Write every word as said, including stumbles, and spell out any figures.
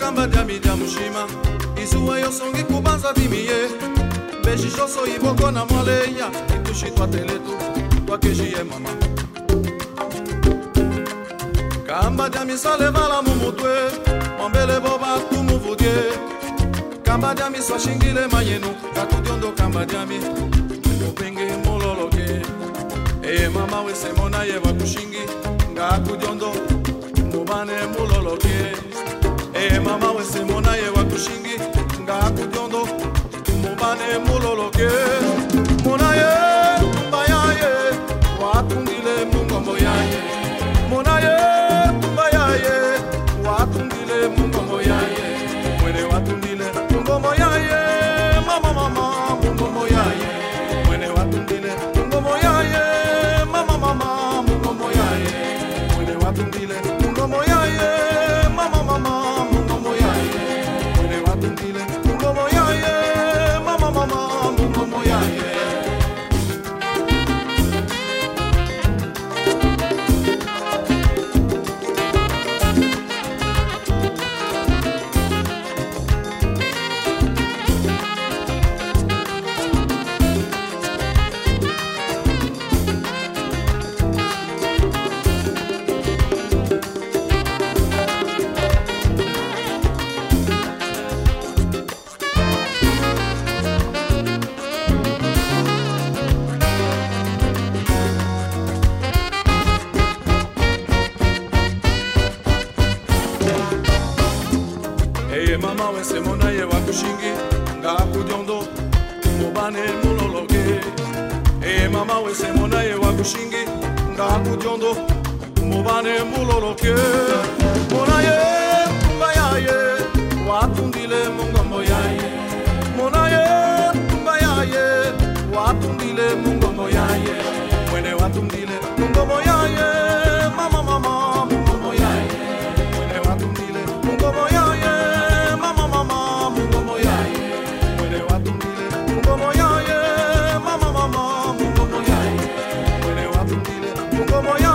kamba diami diamushima isuwe yosongi kubanza dimiye bejijoso iboko na mwaleya itushi twa teletu twa kejiye mama kamba diami salevala mumutwe ombele boba tumuvudye kamba diami swashingile mayenu kakudyondo kamba diami mupenge mololoke eye mama wese mona ye wakushingi ngakudyondo mubane muloloke eye mama wese mona ye wakushingi ngakudyondo mubane muloloke mona ye mbaya ye wakundile mungombo yaye mona ye mbaya ye wakundile mungombo yaye mwene wakundile mungombo yaye mama mama mungombo yaye mwene wakundile mungombo yaye mama mama mungombo yaye mwene wakundile mungombo yaye mama mama mungombo yaye mwene wakundile mungombo yaye mama mama mungombo yaye mama wese mona ye wakushingi ngakudyondo mubane muloloke e mama wese mona ye wakushingi ngakudyondo mubane muloloke mona ye mbaya ye watundile mungombo yaye mona ye mbaya ye watundile mungombo yaye mwene watundile mungombo yaye mama mama mungombo yaye mwene watundile mungombo yaye mama mama mungombo yaye mwene watundile mungombo yaye mama mama mungombo yaye mwene watundile mungombo yaye